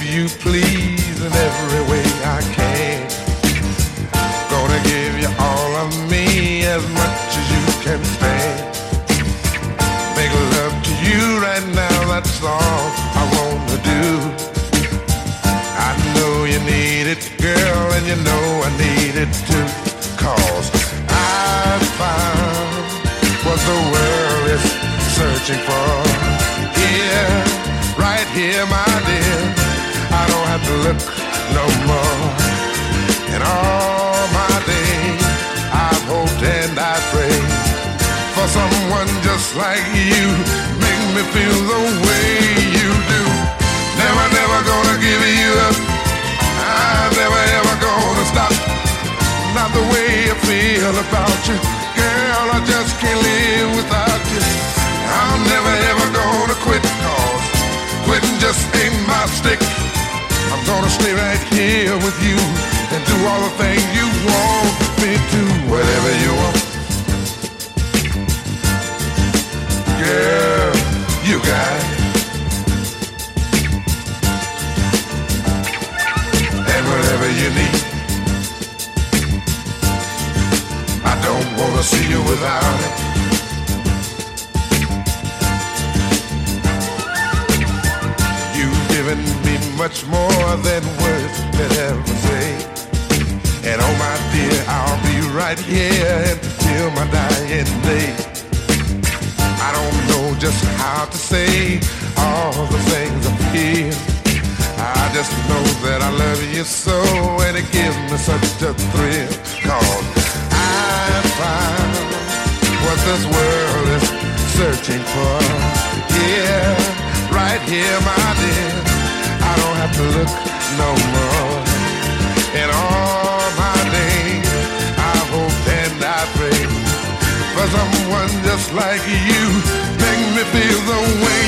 you please in every way I can. Gonna give you all of me as much as you can stand. Make love to you right now, that's all I wanna do. I know you need it, girl, and you know I need it too. 'Cause I found what the world is searching for. Here, right here, my dear, I don't have to look no more. And all my days, I've hoped and I prayed for someone just like you. Make me feel the way you do. Never, never gonna give you up. I'm never, ever gonna stop. Not the way I feel about you. Girl, I just can't live without you. I'm never, ever gonna quit, 'cause quitting just ain't my stick. I'm gonna stay right here with you and do all the things you want me to. Whatever you want, girl, you got it. And whatever you need, I don't wanna see you without it. You've given me much more than words could ever say. And oh my dear, I'll be right here until my dying day. I don't know just how to say all the things I feel. I just know that I love you so, and it gives me such a thrill. 'Cause I found what this world is searching for. Yeah, right here, my dear, I don't have to look no more. In all my days, I hope and I pray for someone just like you. Make me feel the way